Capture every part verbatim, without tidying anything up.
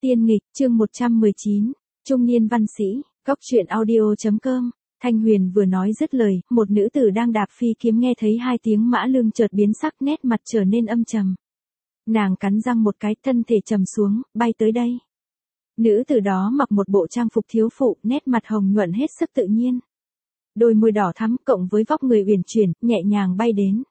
Tiên nghịch, chương một trăm mười chín, trung niên văn sĩ, góc truyện audio.com. Thanh Huyền vừa nói dứt lời, một nữ tử đang đạp phi kiếm nghe thấy hai tiếng mã lương chợt biến sắc, nét mặt trở nên âm trầm. Nàng cắn răng một cái, thân thể trầm xuống, bay tới đây. Nữ tử đó mặc một bộ trang phục thiếu phụ, nét mặt hồng nhuận hết sức tự nhiên. Đôi môi đỏ thắm cộng với vóc người uyển chuyển, nhẹ nhàng bay đến.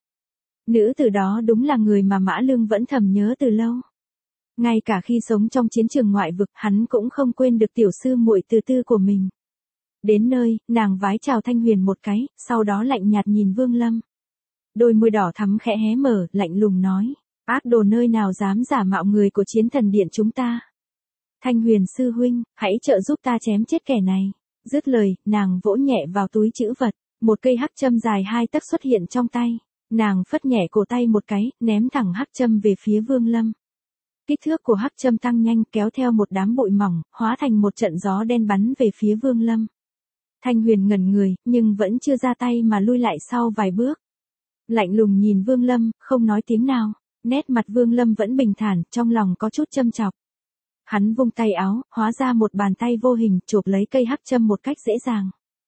Nữ tử đó đúng là người mà Mã Lương vẫn thầm nhớ từ lâu. Ngay cả khi sống trong chiến trường ngoại vực, hắn cũng không quên được tiểu sư muội từ tư của mình. Đến nơi, nàng vái chào Thanh Huyền một cái, sau đó lạnh nhạt nhìn Vương Lâm. Đôi môi đỏ thắm khẽ hé mở, lạnh lùng nói, ác đồ nơi nào dám giả mạo người của Chiến Thần Điện chúng ta. Thanh Huyền sư huynh, hãy trợ giúp ta chém chết kẻ này. Dứt lời, nàng vỗ nhẹ vào túi trữ vật, một cây hắc châm dài hai tấc xuất hiện trong tay. Nàng phất nhẹ cổ tay một cái, ném thẳng hắc châm về phía Vương Lâm. Kích thước của hắc châm tăng nhanh, kéo theo một đám bụi mỏng, hóa thành một trận gió đen bắn về phía Vương Lâm. Thanh Huyền ngẩn người, nhưng vẫn chưa ra tay mà lui lại sau vài bước. Lạnh lùng nhìn Vương Lâm, không nói tiếng nào. Nét mặt Vương Lâm vẫn bình thản, trong lòng có chút châm chọc. Hắn vung tay áo, hóa ra một bàn tay vô hình, chộp lấy cây hắc châm một cách dễ dàng.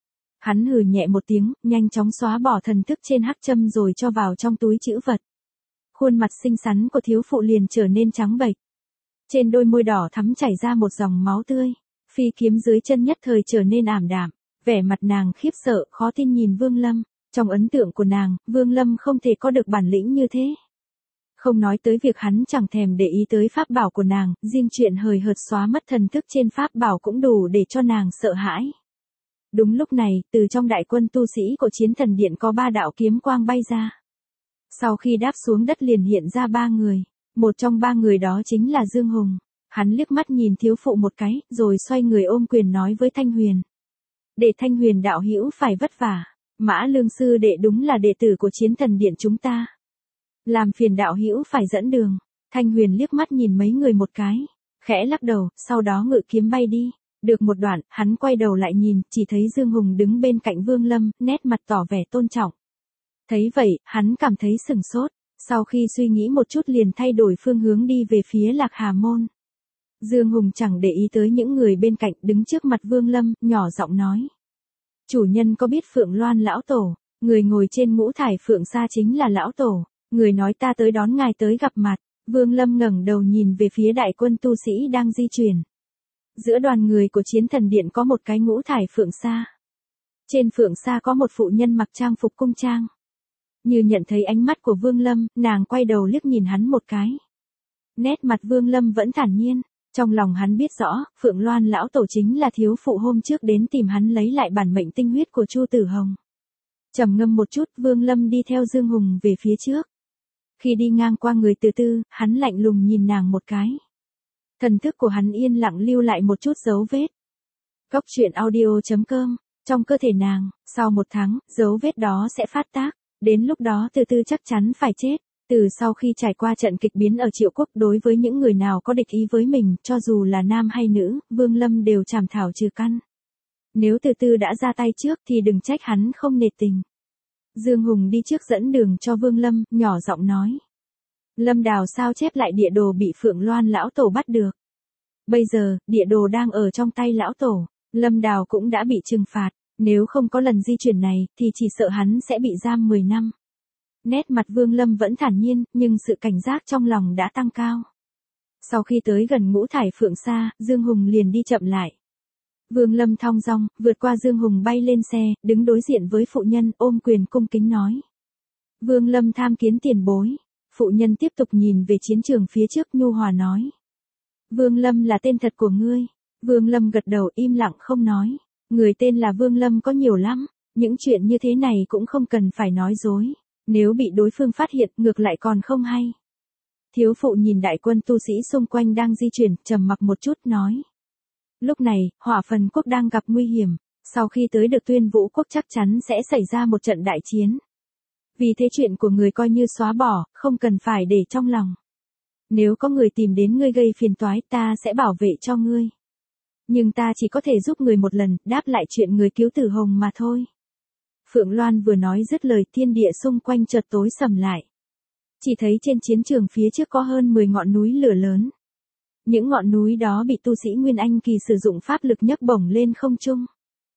Hắn hừ nhẹ một tiếng, nhanh chóng xóa bỏ thần thức trên hắc châm rồi cho vào trong túi trữ vật. Khuôn mặt xinh xắn của thiếu phụ liền trở nên trắng bệch. Trên đôi môi đỏ thắm chảy ra một dòng máu tươi. Phi kiếm dưới chân nhất thời trở nên ảm đạm. Vẻ mặt nàng khiếp sợ, khó tin nhìn Vương Lâm. Trong ấn tượng của nàng, Vương Lâm không thể có được bản lĩnh như thế. Không nói tới việc hắn chẳng thèm để ý tới pháp bảo của nàng, riêng chuyện hời hợt xóa mất thần thức trên pháp bảo cũng đủ để cho nàng sợ hãi. Đúng lúc này, từ trong đại quân tu sĩ của Chiến Thần Điện có ba đạo kiếm quang bay ra. Sau khi đáp xuống đất liền hiện ra ba người. Một trong ba người đó chính là Dương Hùng. Hắn liếc mắt nhìn thiếu phụ một cái, rồi xoay người ôm quyền nói với Thanh Huyền. Để Thanh Huyền đạo hữu phải vất vả. Mã Lương sư đệ đúng là đệ tử của Chiến Thần Điện chúng ta. Làm phiền đạo hữu phải dẫn đường. Thanh Huyền liếc mắt nhìn mấy người một cái. Khẽ lắc đầu, sau đó ngự kiếm bay đi. Được một đoạn, hắn quay đầu lại nhìn, chỉ thấy Dương Hùng đứng bên cạnh Vương Lâm, nét mặt tỏ vẻ tôn trọng. Thấy vậy, hắn cảm thấy sửng sốt. Sau khi suy nghĩ một chút liền thay đổi phương hướng đi về phía Lạc Hà Môn. Dương Hùng chẳng để ý tới những người bên cạnh, đứng trước mặt Vương Lâm, nhỏ giọng nói. Chủ nhân có biết Phượng Loan lão tổ, người ngồi trên ngũ thải Phượng Sa chính là lão tổ, người nói ta tới đón ngài tới gặp mặt. Vương Lâm ngẩng đầu nhìn về phía đại quân tu sĩ đang di chuyển. Giữa đoàn người của Chiến Thần Điện có một cái ngũ thải Phượng Sa. Trên Phượng Sa có một phụ nhân mặc trang phục cung trang. Như nhận thấy ánh mắt của Vương Lâm, nàng quay đầu liếc nhìn hắn một cái. Nét mặt Vương Lâm vẫn thản nhiên, trong lòng hắn biết rõ, Phượng Loan lão tổ chính là thiếu phụ hôm trước đến tìm hắn lấy lại bản mệnh tinh huyết của Chu Tử Hồng. Trầm ngâm một chút, Vương Lâm đi theo Dương Hùng về phía trước. Khi đi ngang qua người từ tư, hắn lạnh lùng nhìn nàng một cái. Thần thức của hắn yên lặng lưu lại một chút dấu vết. Góc truyện audio.com, trong cơ thể nàng, sau một tháng, dấu vết đó sẽ phát tác. Đến lúc đó từ tư chắc chắn phải chết. Từ sau khi trải qua trận kịch biến ở Triệu Quốc, đối với những người nào có địch ý với mình, cho dù là nam hay nữ, Vương Lâm đều chảm thảo trừ căn. Nếu từ tư đã ra tay trước thì đừng trách hắn không nể tình. Dương Hùng đi trước dẫn đường cho Vương Lâm, nhỏ giọng nói. Lâm Đào sao chép lại địa đồ bị Phượng Loan lão tổ bắt được. Bây giờ, địa đồ đang ở trong tay lão tổ, Lâm Đào cũng đã bị trừng phạt. Nếu không có lần di chuyển này, thì chỉ sợ hắn sẽ bị giam mười năm. Nét mặt Vương Lâm vẫn thản nhiên, nhưng sự cảnh giác trong lòng đã tăng cao. Sau khi tới gần ngũ thải Phượng Sa, Dương Hùng liền đi chậm lại. Vương Lâm thong dong, vượt qua Dương Hùng bay lên xe, đứng đối diện với phụ nhân, ôm quyền cung kính nói. Vương Lâm tham kiến tiền bối. Phụ nhân tiếp tục nhìn về chiến trường phía trước, nhu hòa nói. Vương Lâm là tên thật của ngươi. Vương Lâm gật đầu im lặng không nói. Người tên là Vương Lâm có nhiều lắm, những chuyện như thế này cũng không cần phải nói dối. Nếu bị đối phương phát hiện, ngược lại còn không hay. Thiếu phụ nhìn đại quân tu sĩ xung quanh đang di chuyển, trầm mặc một chút, nói. Lúc này, Hỏa Phần Quốc đang gặp nguy hiểm. Sau khi tới được Tuyên Vũ Quốc chắc chắn sẽ xảy ra một trận đại chiến. Vì thế chuyện của người coi như xóa bỏ, không cần phải để trong lòng. Nếu có người tìm đến ngươi gây phiền toái, ta sẽ bảo vệ cho ngươi. Nhưng ta chỉ có thể giúp người một lần, đáp lại chuyện người cứu Tử Hồng mà thôi. Phượng Loan vừa nói dứt lời, thiên địa xung quanh chợt tối sầm lại. Chỉ thấy trên chiến trường phía trước có hơn mười ngọn núi lửa lớn. Những ngọn núi đó bị tu sĩ Nguyên Anh kỳ sử dụng pháp lực nhấc bổng lên không trung.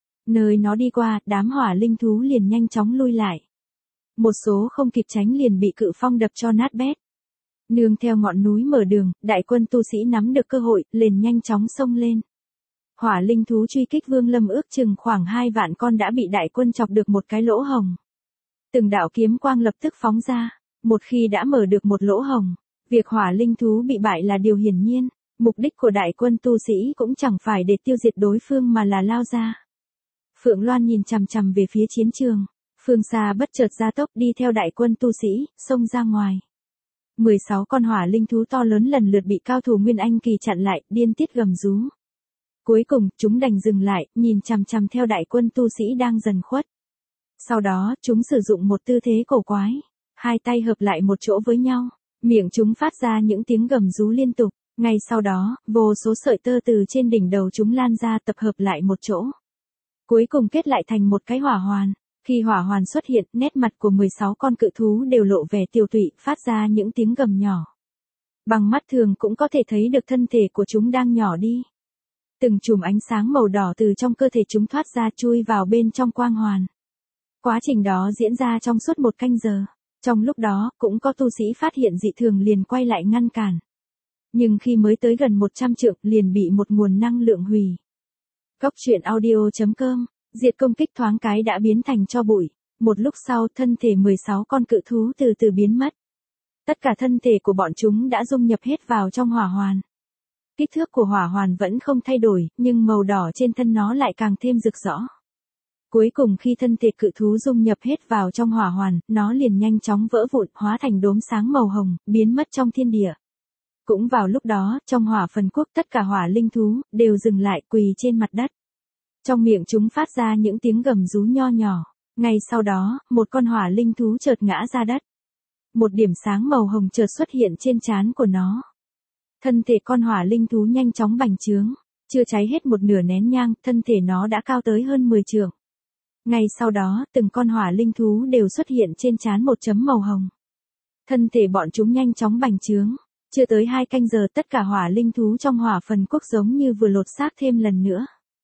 Nơi nó đi qua, đám hỏa linh thú liền nhanh chóng lui lại. Một số không kịp tránh liền bị cự phong đập cho nát bét. Nương theo ngọn núi mở đường, đại quân tu sĩ nắm được cơ hội, liền nhanh chóng xông lên. Hỏa linh thú truy kích Vương Lâm ước chừng khoảng hai vạn con đã bị đại quân chọc được một cái lỗ hồng. Từng đạo kiếm quang lập tức phóng ra, một khi đã mở được một lỗ hồng, việc hỏa linh thú bị bại là điều hiển nhiên, mục đích của đại quân tu sĩ cũng chẳng phải để tiêu diệt đối phương mà là lao ra. Phượng Loan nhìn chằm chằm về phía chiến trường, phương xa bất chợt gia tốc đi theo đại quân tu sĩ, xông ra ngoài. mười sáu con hỏa linh thú to lớn lần lượt bị cao thủ Nguyên Anh kỳ chặn lại, điên tiết gầm rú. Cuối cùng, chúng đành dừng lại, nhìn chằm chằm theo đại quân tu sĩ đang dần khuất. Sau đó, chúng sử dụng một tư thế cổ quái, hai tay hợp lại một chỗ với nhau, miệng chúng phát ra những tiếng gầm rú liên tục, ngay sau đó, vô số sợi tơ từ trên đỉnh đầu chúng lan ra tập hợp lại một chỗ. Cuối cùng kết lại thành một cái hỏa hoàn. Khi hỏa hoàn xuất hiện, nét mặt của mười sáu con cự thú đều lộ vẻ tiêu tụy, phát ra những tiếng gầm nhỏ. Bằng mắt thường cũng có thể thấy được thân thể của chúng đang nhỏ đi. Từng chùm ánh sáng màu đỏ từ trong cơ thể chúng thoát ra chui vào bên trong quang hoàn. Quá trình đó diễn ra trong suốt một canh giờ. Trong lúc đó, cũng có tu sĩ phát hiện dị thường liền quay lại ngăn cản. Nhưng khi mới tới gần một trăm trượng liền bị một nguồn năng lượng hủy. Góc truyện audio chấm com, diệt công kích thoáng cái đã biến thành tro bụi. Một lúc sau thân thể mười sáu con cự thú từ từ biến mất. Tất cả thân thể của bọn chúng đã dung nhập hết vào trong hỏa hoàn. Kích thước của hỏa hoàn vẫn không thay đổi, nhưng màu đỏ trên thân nó lại càng thêm rực rõ. Cuối cùng khi thân thể cự thú dung nhập hết vào trong hỏa hoàn, nó liền nhanh chóng vỡ vụn, hóa thành đốm sáng màu hồng, biến mất trong thiên địa. Cũng vào lúc đó, trong hỏa phần quốc tất cả hỏa linh thú, đều dừng lại quỳ trên mặt đất. Trong miệng chúng phát ra những tiếng gầm rú nho nhỏ. Ngay sau đó, một con hỏa linh thú chợt ngã ra đất. Một điểm sáng màu hồng chợt xuất hiện trên trán của nó. Thân thể con hỏa linh thú nhanh chóng bành trướng. Chưa cháy hết một nửa nén nhang, thân thể nó đã cao tới hơn mười trượng. Ngay sau đó, từng con hỏa linh thú đều xuất hiện trên trán một chấm màu hồng. Thân thể bọn chúng nhanh chóng bành trướng. Chưa tới hai canh giờ tất cả hỏa linh thú trong hỏa phần quốc giống như vừa lột xác thêm lần nữa.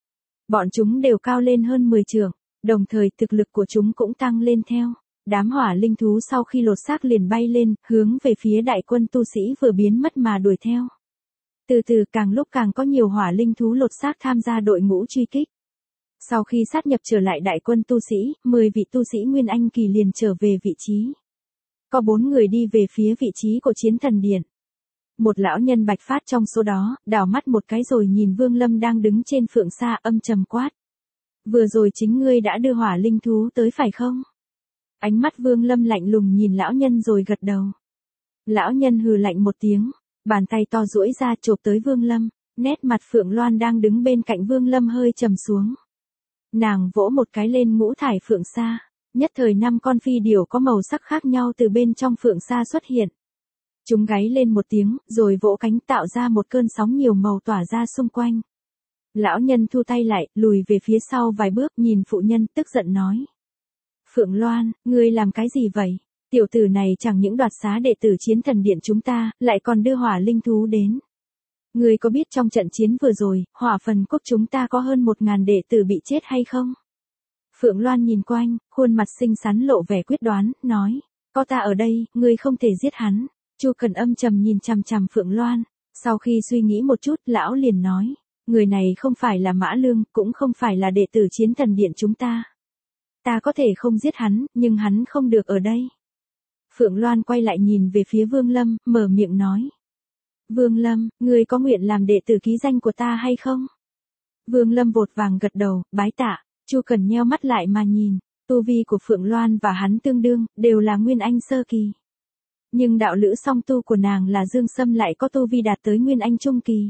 Bọn chúng đều cao lên hơn mười trượng, đồng thời thực lực của chúng cũng tăng lên theo. Đám hỏa linh thú sau khi lột xác liền bay lên, hướng về phía đại quân tu sĩ vừa biến mất mà đuổi theo. Từ từ càng lúc càng có nhiều hỏa linh thú lột xác tham gia đội ngũ truy kích. Sau khi sát nhập trở lại đại quân tu sĩ, mười vị tu sĩ Nguyên Anh kỳ liền trở về vị trí. Có bốn người đi về phía vị trí của chiến thần điện. Một lão nhân bạch phát trong số đó, đảo mắt một cái rồi nhìn Vương Lâm đang đứng trên phượng sa âm trầm quát. Vừa rồi chính ngươi đã đưa hỏa linh thú tới phải không? Ánh mắt Vương Lâm lạnh lùng nhìn lão nhân rồi gật đầu. Lão nhân hừ lạnh một tiếng, bàn tay to duỗi ra chộp tới Vương Lâm, nét mặt Phượng Loan đang đứng bên cạnh Vương Lâm hơi trầm xuống. Nàng vỗ một cái lên ngũ thải phượng sa, nhất thời năm con phi điểu có màu sắc khác nhau từ bên trong phượng sa xuất hiện. Chúng gáy lên một tiếng, rồi vỗ cánh tạo ra một cơn sóng nhiều màu tỏa ra xung quanh. Lão nhân thu tay lại, lùi về phía sau vài bước, nhìn phụ nhân tức giận nói. Phượng Loan, ngươi làm cái gì vậy? Tiểu tử này chẳng những đoạt xá đệ tử chiến thần điện chúng ta, lại còn đưa hỏa linh thú đến. Ngươi có biết trong trận chiến vừa rồi, hỏa phần quốc chúng ta có hơn một ngàn đệ tử bị chết hay không? Phượng Loan nhìn quanh, khuôn mặt xinh xắn lộ vẻ quyết đoán, nói. Có ta ở đây, ngươi không thể giết hắn. Chu Cần âm trầm nhìn chằm chằm Phượng Loan, sau khi suy nghĩ một chút, lão liền nói, người này không phải là Mã Lương, cũng không phải là đệ tử chiến thần điện chúng ta. Ta có thể không giết hắn, nhưng hắn không được ở đây. Phượng Loan quay lại nhìn về phía Vương Lâm, mở miệng nói. Vương Lâm, ngươi có nguyện làm đệ tử ký danh của ta hay không? Vương Lâm vội vàng gật đầu, bái tạ. Chu Cần nheo mắt lại mà nhìn, tu vi của Phượng Loan và hắn tương đương, đều là Nguyên Anh sơ kỳ. Nhưng đạo lữ song tu của nàng là Dương Sâm lại có tu vi đạt tới Nguyên Anh trung kỳ.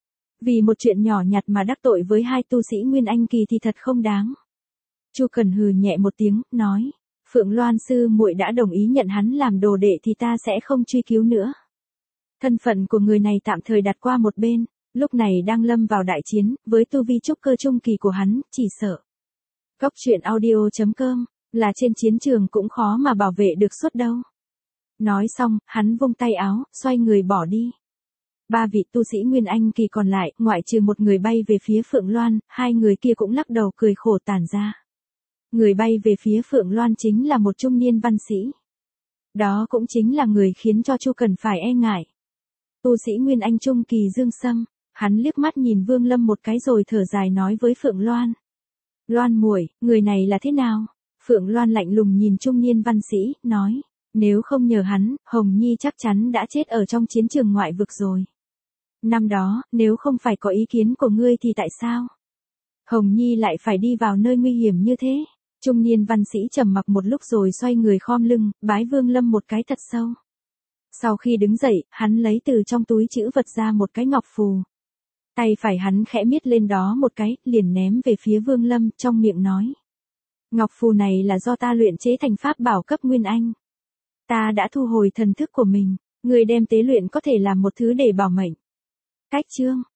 Vì một chuyện nhỏ nhặt mà đắc tội với hai tu sĩ Nguyên Anh kỳ thì thật không đáng. Chu Cần hừ nhẹ một tiếng, nói, Phượng Loan sư muội đã đồng ý nhận hắn làm đồ đệ thì ta sẽ không truy cứu nữa. Thân phận của người này tạm thời đặt qua một bên, lúc này đang lâm vào đại chiến, với tu vi trúc cơ trung kỳ của hắn, chỉ sợ. Góc truyện audio chấm com, là trên chiến trường cũng khó mà bảo vệ được suốt đâu. Nói xong, hắn vung tay áo, xoay người bỏ đi. Ba vị tu sĩ Nguyên Anh kỳ còn lại, ngoại trừ một người bay về phía Phượng Loan, hai người kia cũng lắc đầu cười khổ tản ra. Người bay về phía Phượng Loan chính là một trung niên văn sĩ. Đó cũng chính là người khiến cho Chu Cần phải e ngại. Tu sĩ Nguyên Anh trung kỳ Dương Sâm, hắn liếc mắt nhìn Vương Lâm một cái rồi thở dài nói với Phượng Loan. Loan muội, người này là thế nào? Phượng Loan lạnh lùng nhìn trung niên văn sĩ, nói, nếu không nhờ hắn, Hồng Nhi chắc chắn đã chết ở trong chiến trường ngoại vực rồi. Năm đó, nếu không phải có ý kiến của ngươi thì tại sao Hồng Nhi lại phải đi vào nơi nguy hiểm như thế? Trung niên văn sĩ trầm mặc một lúc rồi xoay người khom lưng, bái Vương Lâm một cái thật sâu. Sau khi đứng dậy, hắn lấy từ trong túi trữ vật ra một cái ngọc phù. Tay phải hắn khẽ miết lên đó một cái, liền ném về phía Vương Lâm, trong miệng nói. Ngọc phù này là do ta luyện chế thành pháp bảo cấp Nguyên Anh. Ta đã thu hồi thần thức của mình, người đem tế luyện có thể làm một thứ để bảo mệnh. Cách chương